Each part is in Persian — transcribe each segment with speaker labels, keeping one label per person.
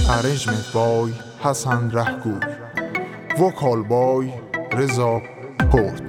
Speaker 1: Arrangement by Hassan Rahgoor. Vocal by Reza Port.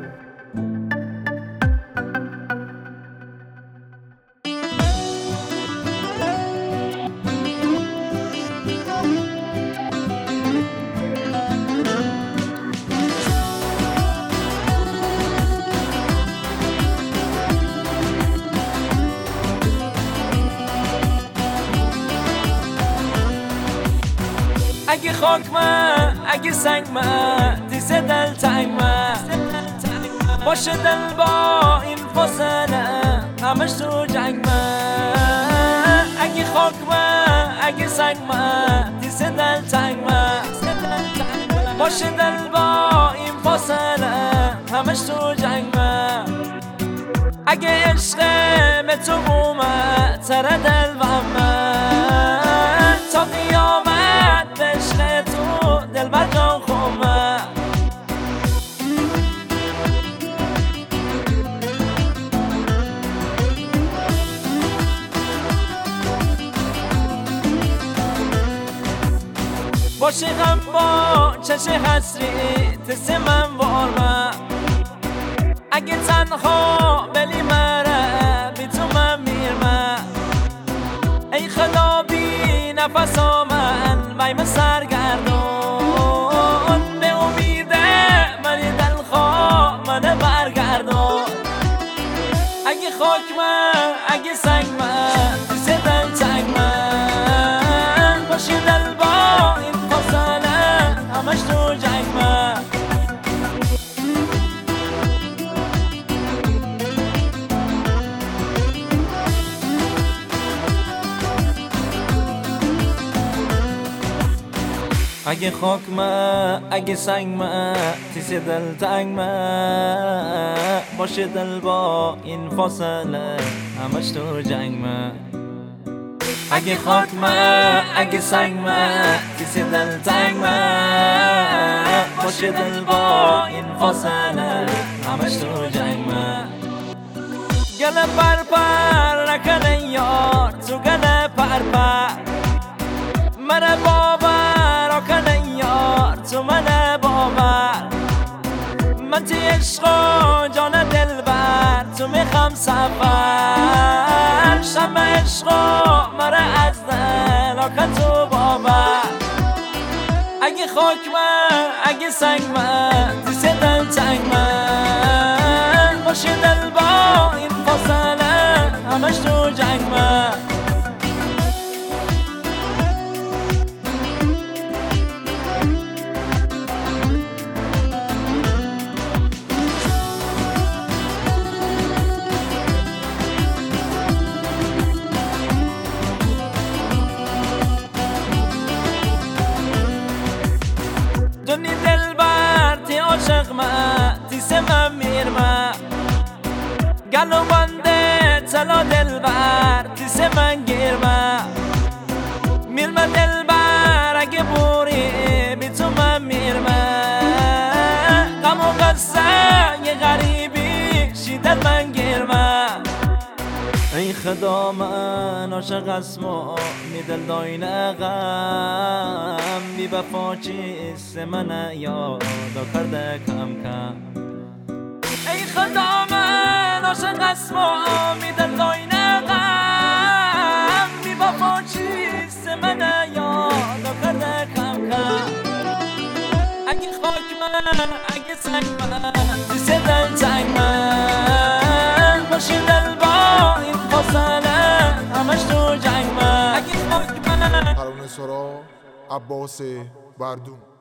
Speaker 2: اگه خاک من، اگه سنگ من، دیز دل تنگ من باشه دل با این فاصله همش تو جنگ من. اگه خاک من، اگه سنگ من، دیز دل تنگ من باشه دل با این فاصله همش تو جنگ من. اگه عشق به تو اومد سر دل و من تا قیامت به عشق تو دل بر جان خومه. باشه غم با چش حسری تست من وارمه. اگه تنها بلی مره بی تو من میرمه. ای خدا بی نفس من بیم سرگردون به امیده من دلخواه من برگردون. اگه خاک من، اگه سنگ من، دیز دل تنگ من باشه دل با این فاصله همش تو جنگ من. اگه خاک من، اگه سنگ من، تیز دل تنگ من باشه دل با این فاصله همش تو جنگ من. اگه خاک من، اگه سنگ من، تیز دل تنگ من باشه دل با این فاصله همش تو جنگ من. گله پر پر نکنه یار تو گله پر پر منه باور کنه یار تو منه باور. من تی عشق و جان دل بر تو میخوام سفر شم عشق و مره از دل آکن تو باور. اگه خاک من، اگه سنگ من، دیز دل تنگ من باشه دل با این فاصله همش تو جنگ من. دنی دل بر تی عاشق من تیس من میرمه. گلو بنده تلا دل بر تیس من گیرمه. میرمه دل بر اگه بوری بی تو من میرمه. غم و قصه یه غریبی شیدت من گیرمه. ای خدا من عاشق اسم و می دل داینه غم بی وفا چیست من یادا کرده کم کم. ای خدا من عاشق اسم و می دل داینه غم بی وفا چیست من یادا کرده کم کم. اگه خاک من، اگه سنگ من، دیز دل تنگ من باشه دل با این فاصله همش تو جنگ من. اگه خاک من
Speaker 1: پروانه سرا عباس بردون.